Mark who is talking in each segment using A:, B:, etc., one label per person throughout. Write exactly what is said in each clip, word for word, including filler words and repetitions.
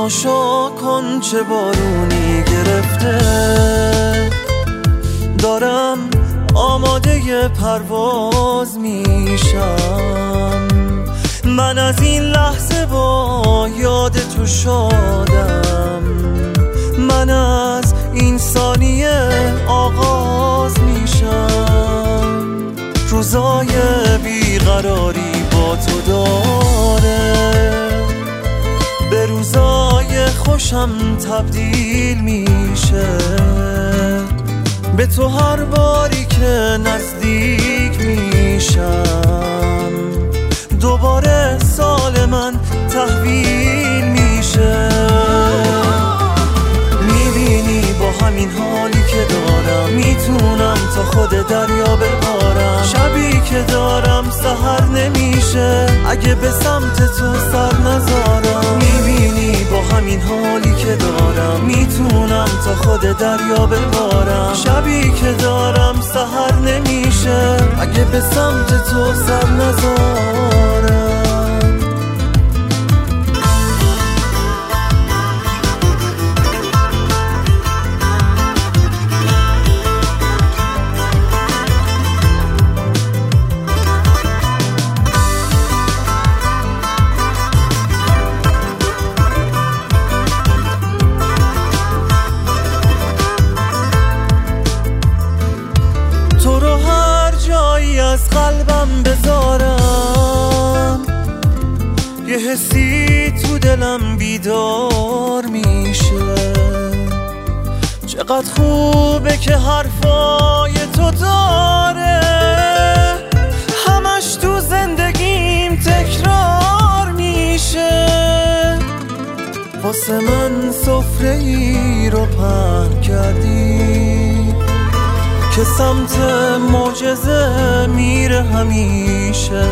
A: تماشا کن چه بارونی گرفته، دارم آماده پرواز میشم. من از این لحظه با یاد تو شادم، من از این ثانیه آغاز میشم. روزای بیقراری با تو داره به روزای خوشم تبدیل میشه. به تو هر باری که نزدیک میشم دوباره سال من تحویل میشه. میبینی با همین حالی که دارم میتونم تا خود دریا ببارم. شبی که دارم سحر نمیشه اگه به سمت تو سر نزارم. میبینی با همین حالی که دارم میتونم تا خود دریا ببارم. شبی که دارم سحر نمیشه اگه به سمت تو سر نزارم. از قلبم بذارم یه حسی تو دلم بیدار میشه. چقدر خوبه که حرفای تو داره همش تو زندگیم تکرار میشه. واسه من سفره ای رو پهن کردی که سمت معجزه میره همیشه.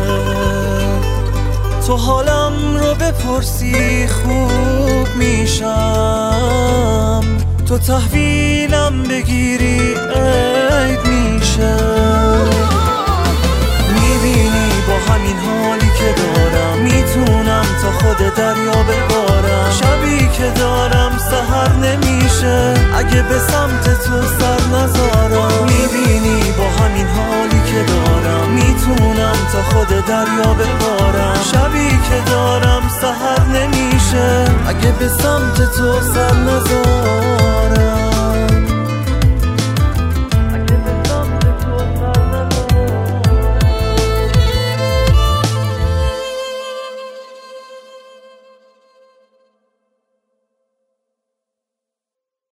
A: تو حالم رو بپرسی خوب میشم، تو تحویلم بگیری عید میشه. میبینی با همین حالی که دارم میتونم تا خود دریا ببارم. شبی که دارم سحر نمیشه اگه به سمت تو سر نزارم. میبینی با همین حالی که دارم میتونم تا خود دریا ببارم. شبی که دارم سحر نمیشه اگه به سمت تو سر نزارم.